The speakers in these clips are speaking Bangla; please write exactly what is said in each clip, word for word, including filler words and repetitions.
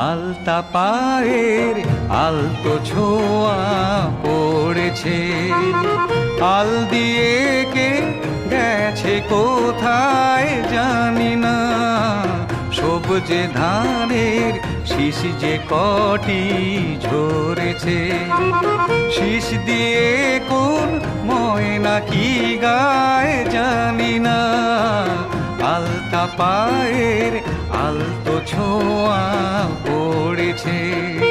আলতা পায়ের আলতো ছোঁয়া পড়েছে, আল দিয়ে কে গেছে কোথায় জানি না। সবুজে ধানের শীষ যে কটি ঝরেছে, শীষ দিয়ে কোন ময়না কি গায় জানি না। আলতা পায়ের আলতো ছোঁয়া পড়েছে।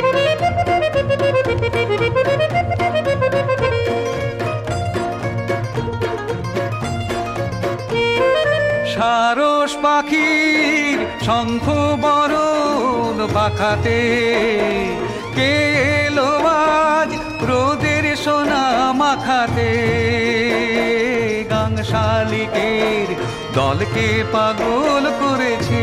সারস পাখির শঙ্খ বরণ বাঁকাতে কে এলো আজ রোদের সোনা মাখাতে। গাং শালিকের দলকে পাগল করেছে,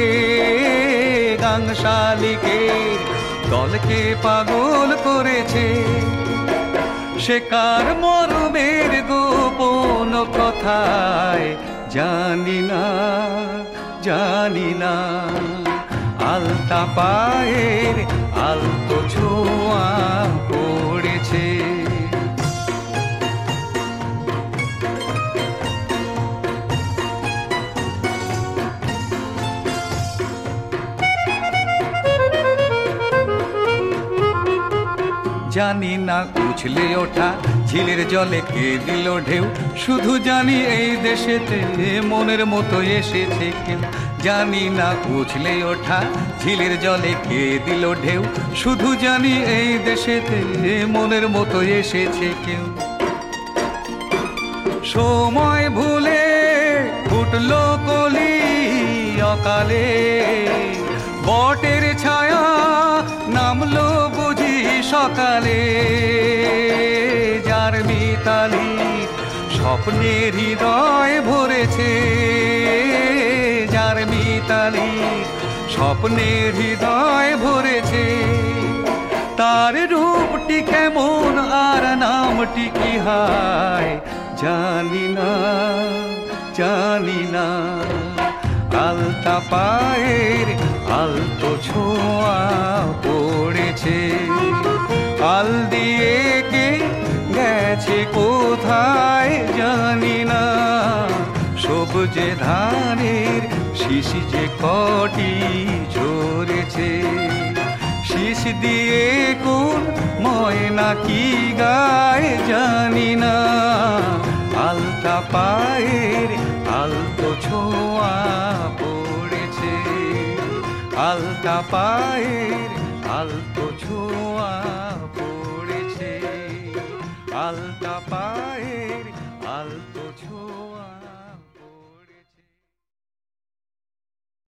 গাং শালিকের দলকে পাগল করেছে। সে কার মরমের গোপন কথায় জানি না, জানি না। আলতা পায়ের আলতো ছোঁয়া পড়েছে। জানি না উছলে ওঠা ঝিলের জলে কে দিল ঢেউ, শুধু জানি এই দেশেতে মনের মতো এসেছে কেউ। জানি না উছলে ওঠা ঝিলের জলে কে দিল ঢেউ, শুধু জানি এই দেশেতে মনের মতো এসেছে কেউ। সময় ভুলে ফুটলো কলি অকালে, বটের ছায়া নামলো বুঝি সকালে। যার মিতালি স্বপ্নের হৃদয় ভরেছে, যার মিতালি স্বপ্নের হৃদয় ভরেছে। তার রূপটি কেমন আর নামটি কি হয় জানি না, জানি না। আলতা পায়ের আলতো ছোঁয়া পড়েছে, আল দিয়ে কে গেছে কোথায় জানি না। সবুজে ধানের শীষ যে কটি ঝরেছে, শীষ দিয়ে কোন ময়না কি গায় জানি না। আলতা পায়ের আলতো ছোঁয়া পড়েছে, আলতা পায়ের আলতো ছোঁয়া পড়েছে, আলতা পায়ের আলতো ছোঁয়া।